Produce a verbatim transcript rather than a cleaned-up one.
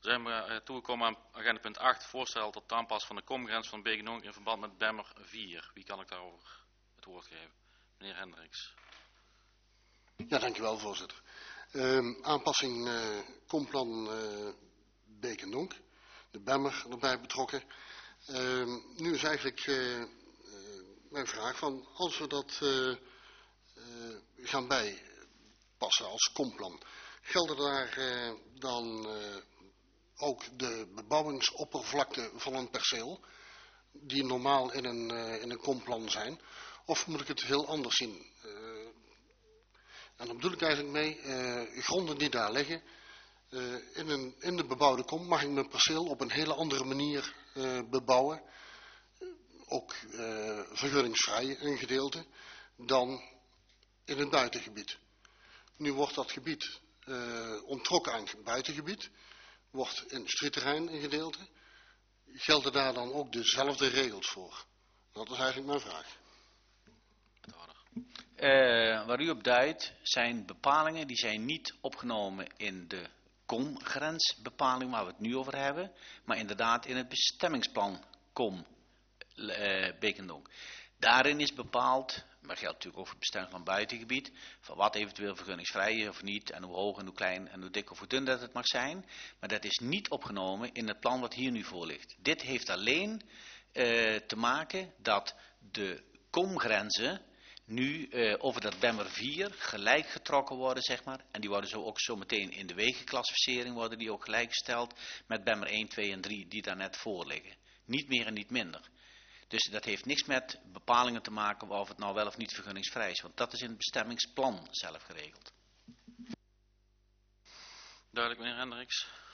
zijn we uh, toegekomen aan agenda punt acht, voorstel tot aanpassing van de komgrens van Beek-en-Donk in verband met Bemmer vier. Wie kan ik daarover het woord geven? Meneer Hendricks. Ja, dankjewel voorzitter. Uh, aanpassing uh, komplan uh, Beek-en-Donk, de Bemmer erbij betrokken. Uh, nu is eigenlijk uh, uh, mijn vraag van, als we dat uh, uh, gaan bijpassen als komplan, gelden daar uh, dan uh, ook de bebouwingsoppervlakte van een perceel, die normaal in een, uh, in een komplan zijn, of moet ik het heel anders zien? Uh, en daar bedoel ik eigenlijk mee, uh, gronden die daar liggen, uh, in, een, in de bebouwde kom mag ik mijn perceel op een hele andere manier uh, bebouwen, ook uh, vergunningsvrij een gedeelte, dan in het buitengebied. Nu wordt dat gebied uh, onttrokken aan het buitengebied, wordt in industrieterrein een gedeelte. Gelden daar dan ook dezelfde regels voor? Dat is eigenlijk mijn vraag. Uh, waar u op duidt zijn bepalingen die zijn niet opgenomen in de komgrensbepaling waar we het nu over hebben, maar inderdaad in het bestemmingsplan kom uh, Beek-en-Donk. Daarin is bepaald, maar geldt natuurlijk ook voor het bestemmingsplan buitengebied, van wat eventueel vergunningsvrij is of niet, en hoe hoog en hoe klein en hoe dik of hoe dun dat het mag zijn. Maar dat is niet opgenomen in het plan wat hier nu voor ligt. Dit heeft alleen uh, te maken dat de komgrenzen nu uh, over dat Bemmer vier gelijk getrokken worden, zeg maar. En die worden zo ook zo meteen in de wegenclassificering worden die ook gelijkgesteld met Bemmer één, twee en drie die daar net voor liggen. Niet meer en niet minder. Dus dat heeft niks met bepalingen te maken of het nou wel of niet vergunningsvrij is. Want dat is in het bestemmingsplan zelf geregeld. Duidelijk, meneer Hendricks.